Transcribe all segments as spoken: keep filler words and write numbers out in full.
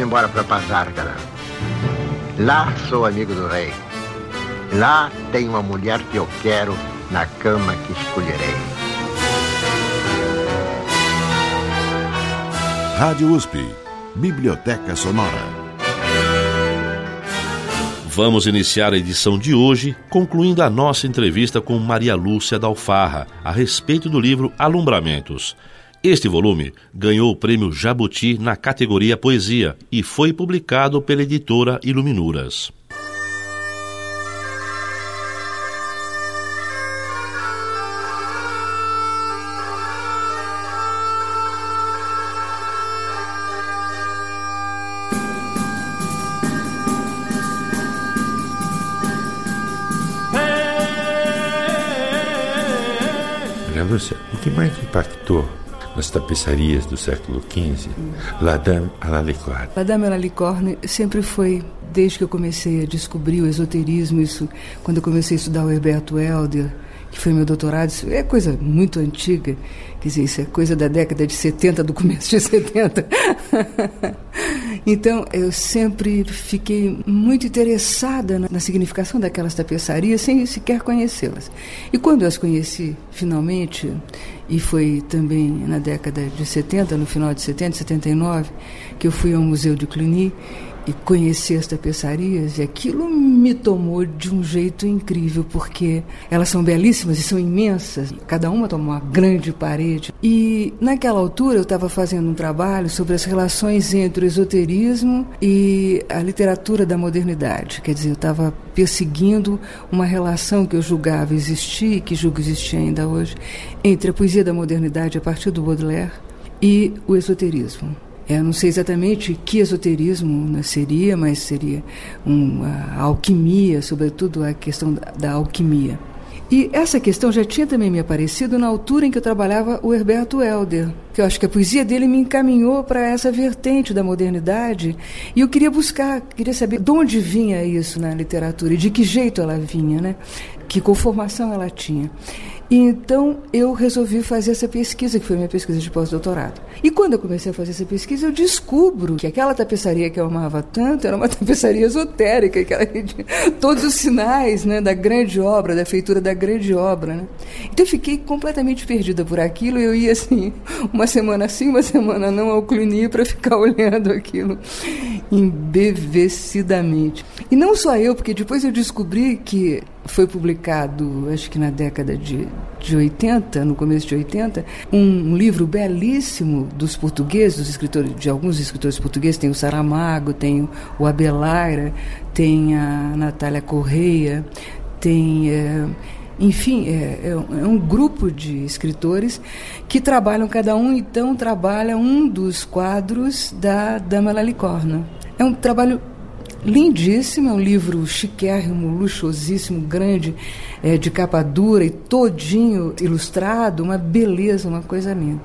embora para Pazárgara. Lá sou amigo do rei. Lá tem uma mulher que eu quero na cama que escolherei. Rádio U S P, Biblioteca Sonora. Vamos iniciar a edição de hoje concluindo a nossa entrevista com Maria Lúcia da Alfarra a respeito do livro Alumbramentos. Este volume ganhou o prêmio Jabuti na categoria Poesia e foi publicado pela editora Iluminuras. Lúcia, o que mais impactou nas tapeçarias do século quinze, La Dame à la Licorne? La Dame à la Licorne sempre foi, desde que eu comecei a descobrir o esoterismo, isso, quando eu comecei a estudar o Herberto Helder, que foi meu doutorado, isso é coisa muito antiga, quer dizer, isso é coisa da década de setenta, do começo de setenta. Então, eu sempre fiquei muito interessada na, na significação daquelas tapeçarias, sem sequer conhecê-las. E quando eu as conheci, finalmente, e foi também na década de setenta, no final de setenta, setenta e nove, que eu fui ao Museu de Cluny e conheci as tapeçarias, e aquilo me tomou de um jeito incrível, porque elas são belíssimas e são imensas, cada uma toma uma grande parede. E naquela altura eu estava fazendo um trabalho sobre as relações entre o esoterismo e a literatura da modernidade, quer dizer, eu estava perseguindo uma relação que eu julgava existir, que julgo existir ainda hoje, entre a poesia da modernidade a partir do Baudelaire e o esoterismo. Eu não sei exatamente que esoterismo, né, seria, mas seria uma alquimia, sobretudo a questão da, da alquimia. E essa questão já tinha também me aparecido na altura em que eu trabalhava o Herberto Helder, que eu acho que a poesia dele me encaminhou para essa vertente da modernidade, e eu queria buscar, queria saber de onde vinha isso na literatura e de que jeito ela vinha, né? Que conformação ela tinha. E então eu resolvi fazer essa pesquisa, que foi minha pesquisa de pós-doutorado. E quando eu comecei a fazer essa pesquisa, eu descubro que aquela tapeçaria que eu amava tanto era uma tapeçaria esotérica, que ela tinha todos os sinais, né, da grande obra, da feitura da grande obra, né? Então eu fiquei completamente perdida por aquilo. Eu ia assim, uma semana sim, uma semana não, ao Cluny para ficar olhando aquilo embevecidamente. E não só eu, porque depois eu descobri que foi publicado, acho que na década de, de oitenta, no começo de oitenta, um, um livro belíssimo dos portugueses, dos escritores, de alguns escritores portugueses. Tem o Saramago, tem o Abelard, tem a Natália Correia, tem... É, enfim, é, é um grupo de escritores que trabalham, cada um então trabalha um dos quadros da Dame à la Licorne. É um trabalho lindíssimo, é um livro chiquérrimo, luxuosíssimo, grande, é, de capa dura e todinho ilustrado, uma beleza, uma coisa linda.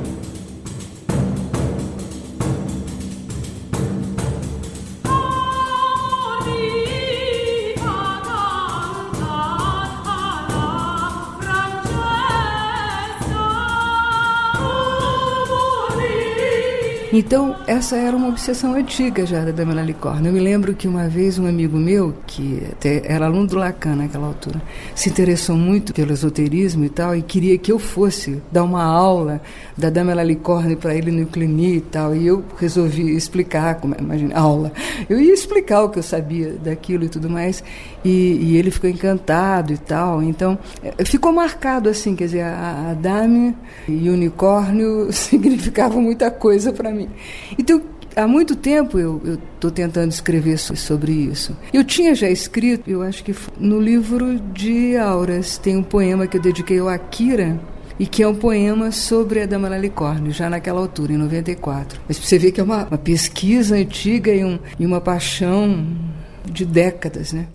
Então, essa era uma obsessão antiga já da Dame à la Licorne. Eu me lembro que uma vez um amigo meu, que até era aluno do Lacan naquela altura, se interessou muito pelo esoterismo e tal, e queria que eu fosse dar uma aula da Dame à la Licorne para ele no Cluny e tal, e eu resolvi explicar, como, imagina, aula. Eu ia explicar o que eu sabia daquilo e tudo mais, e, e ele ficou encantado e tal. Então, ficou marcado assim, quer dizer, a, a Dame e o unicórnio significavam muita coisa para mim. Então, há muito tempo eu estou tentando escrever sobre isso. Eu tinha já escrito, eu acho que no livro de Auras, tem um poema que eu dediquei ao Akira, e que é um poema sobre a Dame à la Licorne, já naquela altura, em noventa e quatro. Mas você vê que é uma, uma pesquisa antiga e, um, e uma paixão de décadas, né?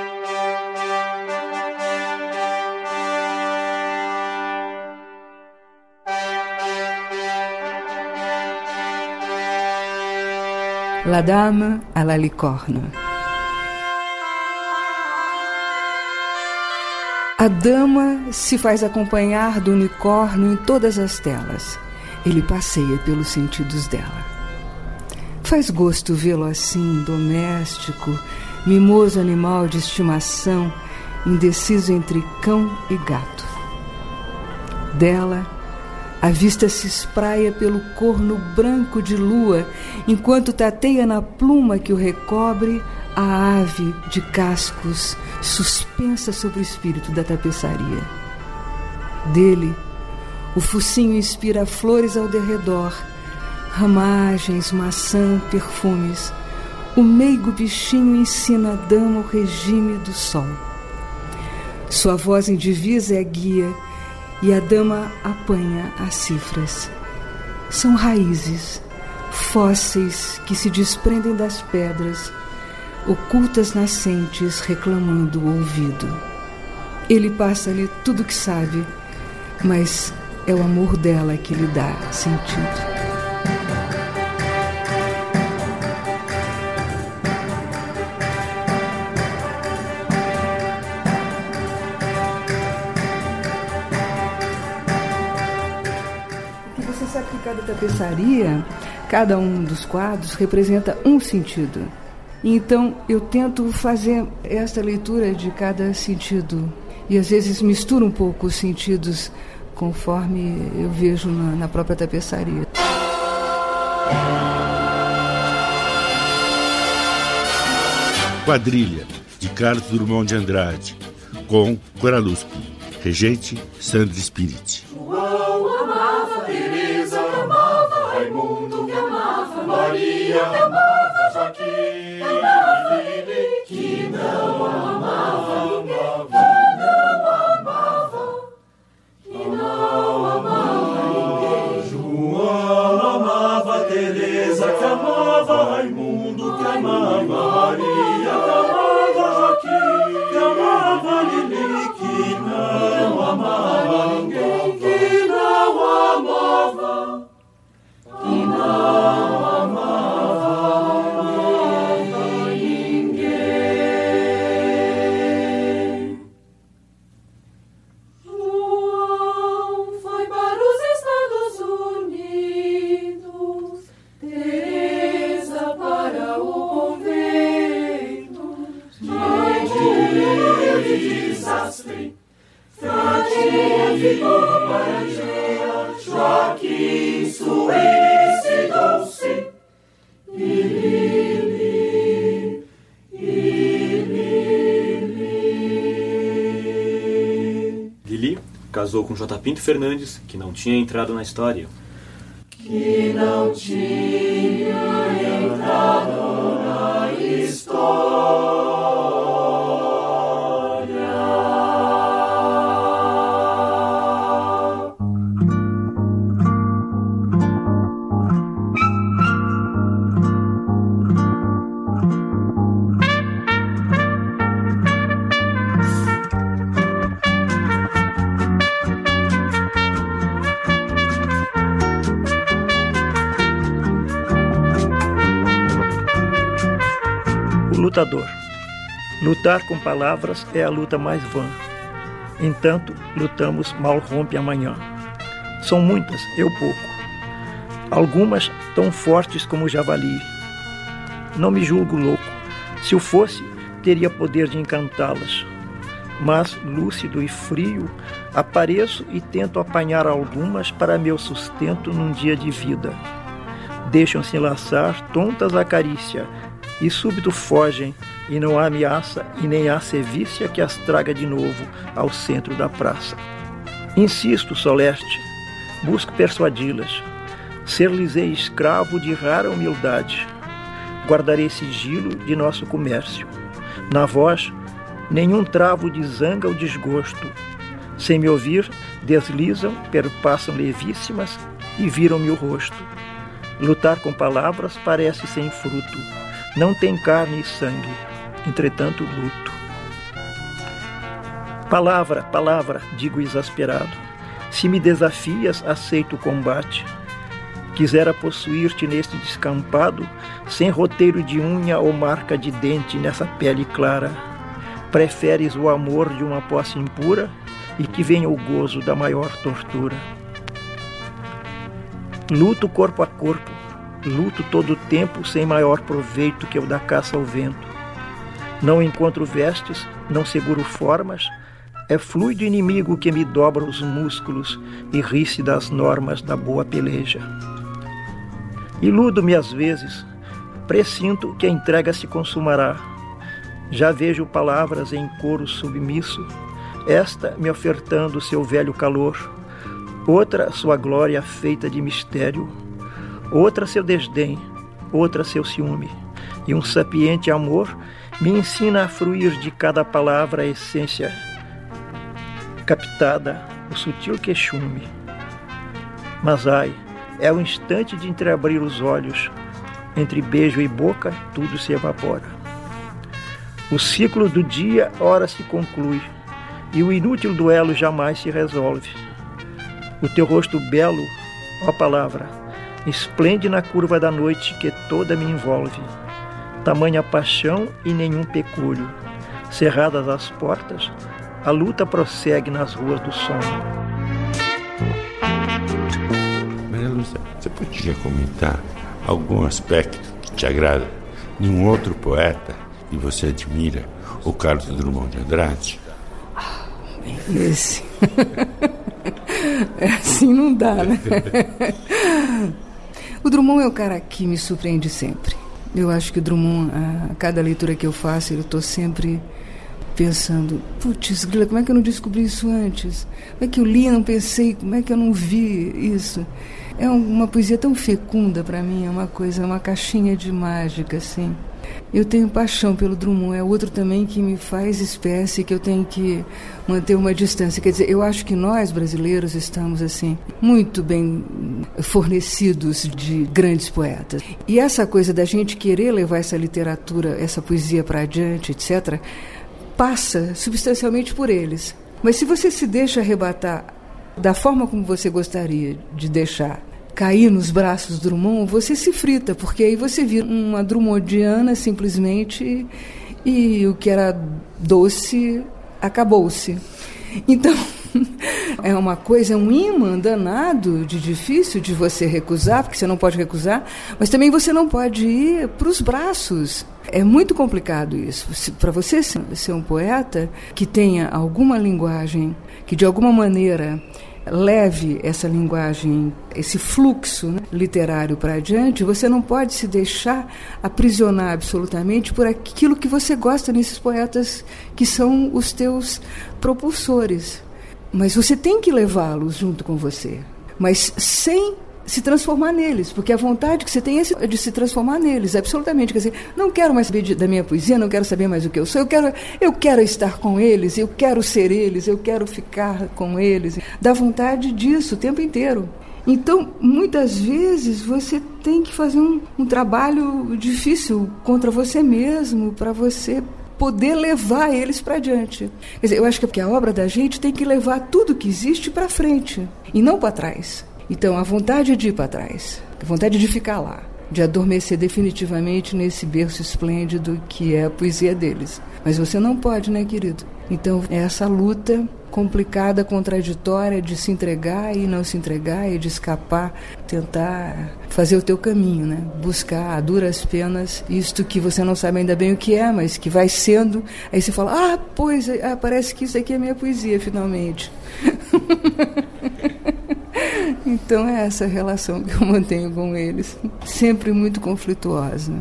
La Dame à la Licorne. A dama se faz acompanhar do unicórnio em todas as telas. Ele passeia pelos sentidos dela. Faz gosto vê-lo assim, doméstico, mimoso animal de estimação, indeciso entre cão e gato. Dela, a vista se espraia pelo corno branco de lua, enquanto tateia na pluma que o recobre a ave de cascos suspensa sobre o espírito da tapeçaria. Dele, o focinho inspira flores ao derredor, ramagens, maçã, perfumes. O meigo bichinho ensina a dama o regime do sol. Sua voz indivisa é a guia e a dama apanha as cifras. São raízes, fósseis que se desprendem das pedras, ocultas nascentes reclamando o ouvido. Ele passa-lhe tudo o que sabe, mas é o amor dela que lhe dá sentido. Cada tapeçaria, cada um dos quadros representa um sentido. Então eu tento fazer esta leitura de cada sentido e às vezes misturo um pouco os sentidos conforme eu vejo na, na própria tapeçaria. Quadrilha, de Carlos Drummond de Andrade, com Coraluspi, regente Sandra Spirit. Raimundo, que amava Maria, que amava Joaquim, que amava Lili, que não amava ninguém, que não amava, que não amava ninguém. João amava Teresa, que amava Raimundo, que amava Maria, que amava Joaquim, que amava Lili, que não amava ninguém, que não amava. Que não amava ninguém. João foi para os Estados Unidos, Teresa para o convento, cheio de desastre. Fratinha ficou para Angela, Joaquim suicidou-se. E Lili, e Lili. Lili casou com J. Pinto Fernandes, que não tinha entrado na história. Que não tinha entrado na história. Lutador. Lutar com palavras é a luta mais vã. Entanto, lutamos mal rompe amanhã. São muitas, eu pouco. Algumas tão fortes como o javali. Não me julgo louco. Se o fosse, teria poder de encantá-las. Mas, lúcido e frio, apareço e tento apanhar algumas para meu sustento num dia de vida. Deixam-se enlaçar, tontas a carícia, e súbito fogem, e não há ameaça e nem há sevícia que as traga de novo ao centro da praça. Insisto, Soleste, busco persuadi-las, ser-lhes-ei escravo de rara humildade, guardarei sigilo de nosso comércio. Na voz, nenhum travo de zanga ou desgosto, sem me ouvir, deslizam, perpassam levíssimas e viram-me o rosto. Lutar com palavras parece sem fruto, não tem carne e sangue, entretanto luto. Palavra, palavra, digo exasperado, se me desafias, aceito o combate. Quisera possuir-te neste descampado, sem roteiro de unha ou marca de dente nessa pele clara. Preferes o amor de uma posse impura e que venha o gozo da maior tortura. Luto corpo a corpo, luto todo o tempo sem maior proveito que o da caça ao vento. Não encontro vestes, não seguro formas, é fluido inimigo que me dobra os músculos e ri-se das normas da boa peleja. Iludo-me às vezes, pressinto que a entrega se consumará. Já vejo palavras em coro submisso, esta me ofertando seu velho calor, outra sua glória feita de mistério, outra seu desdém, outra seu ciúme, e um sapiente amor me ensina a fruir de cada palavra a essência captada, o sutil queixume. Mas ai, é o instante de entreabrir os olhos, entre beijo e boca tudo se evapora. O ciclo do dia ora se conclui, e o inútil duelo jamais se resolve. O teu rosto belo, ó palavra, esplende na curva da noite que toda me envolve. Tamanha paixão e nenhum pecúlio. Cerradas as portas, a luta prossegue nas ruas do sono. Maria Lúcia, você podia comentar algum aspecto que te agrada de um outro poeta que você admira, o Carlos Drummond de Andrade? Ah, esse... assim não dá, né? O Drummond é o cara que me surpreende sempre. Eu acho que o Drummond, a cada leitura que eu faço, eu estou sempre pensando, putz, grila, como é que eu não descobri isso antes? Como é que eu li e não pensei? Como é que eu não vi isso? É uma poesia tão fecunda para mim, é uma coisa, uma caixinha de mágica, assim. Eu tenho paixão pelo Drummond, é outro também que me faz espécie, que eu tenho que manter uma distância. Quer dizer, eu acho que nós, brasileiros, estamos, assim, muito bem fornecidos de grandes poetas. E essa coisa da gente querer levar essa literatura, essa poesia para adiante, etcétera, passa substancialmente por eles. Mas se você se deixa arrebatar da forma como você gostaria de deixar cair nos braços do Drummond, você se frita, porque aí você vira uma drummondiana simplesmente, e, e o que era doce acabou-se. Então, é uma coisa, é um imã danado de difícil de você recusar, porque você não pode recusar, mas também você não pode ir para os braços. É muito complicado isso. Para você ser um poeta que tenha alguma linguagem, que de alguma maneira leve essa linguagem, esse fluxo, né, literário para adiante, você não pode se deixar aprisionar absolutamente por aquilo que você gosta nesses poetas que são os teus propulsores. Mas você tem que levá-los junto com você, mas sem se transformar neles, porque a vontade que você tem é de se transformar neles, absolutamente. Quer dizer, não quero mais saber de, da minha poesia, não quero saber mais o que eu sou, eu quero, eu quero estar com eles, eu quero ser eles, eu quero ficar com eles. Dá vontade disso o tempo inteiro. Então, muitas vezes, você tem que fazer um, um trabalho difícil contra você mesmo, para você poder levar eles para adiante. Quer dizer, eu acho que a obra da gente tem que levar tudo que existe para frente, e não para trás. Então, a vontade de ir para trás, a vontade de ficar lá, de adormecer definitivamente nesse berço esplêndido que é a poesia deles. Mas você não pode, né, querido? Então, é essa luta complicada, contraditória de se entregar e não se entregar, e de escapar, tentar fazer o teu caminho, né? Buscar a duras penas isto que você não sabe ainda bem o que é, mas que vai sendo. Aí você fala, ah, pois, ah, parece que isso aqui é minha poesia, finalmente. Então é essa relação que eu mantenho com eles, sempre muito conflituosa.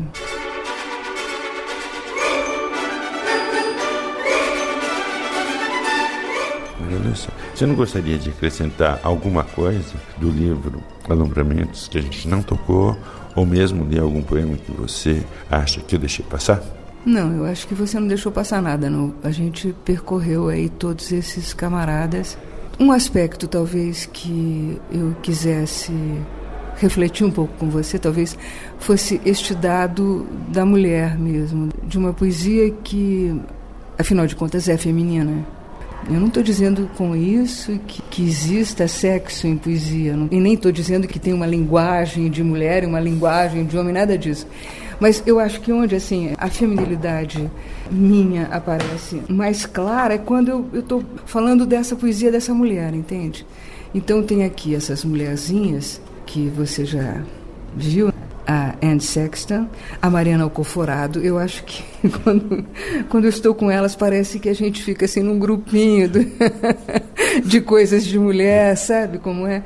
Maria Lúcia, você não gostaria de acrescentar alguma coisa do livro Alumbramentos que a gente não tocou, ou mesmo ler algum poema que você acha que eu deixei passar? Não, eu acho que você não deixou passar nada, não. A gente percorreu aí todos esses camaradas. Um aspecto, talvez, que eu quisesse refletir um pouco com você, talvez fosse este dado da mulher mesmo, de uma poesia que, afinal de contas, é feminina. Eu não estou dizendo com isso que, que exista sexo em poesia, não, e nem estou dizendo que tem uma linguagem de mulher e uma linguagem de homem, nada disso. Mas eu acho que onde, assim, a feminilidade minha aparece mais clara é quando eu estou falando dessa poesia dessa mulher, entende? Então tem aqui essas mulherzinhas que você já viu, a Anne Sexton, a Mariana Alcoforado. Eu acho que quando, quando eu estou com elas, parece que a gente fica assim num grupinho do, de coisas de mulher, sabe como é?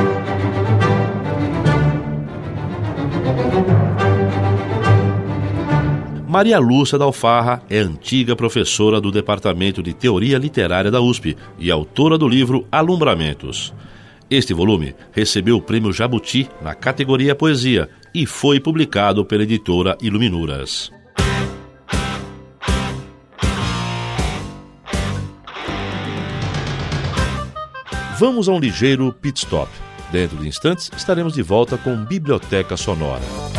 Maria Lúcia da Alfarra é antiga professora do Departamento de Teoria Literária da U S P e autora do livro Alumbramentos. Este volume recebeu o Prêmio Jabuti na categoria Poesia e foi publicado pela editora Iluminuras. Vamos a um ligeiro pit stop. Dentro de instantes estaremos de volta com Biblioteca Sonora.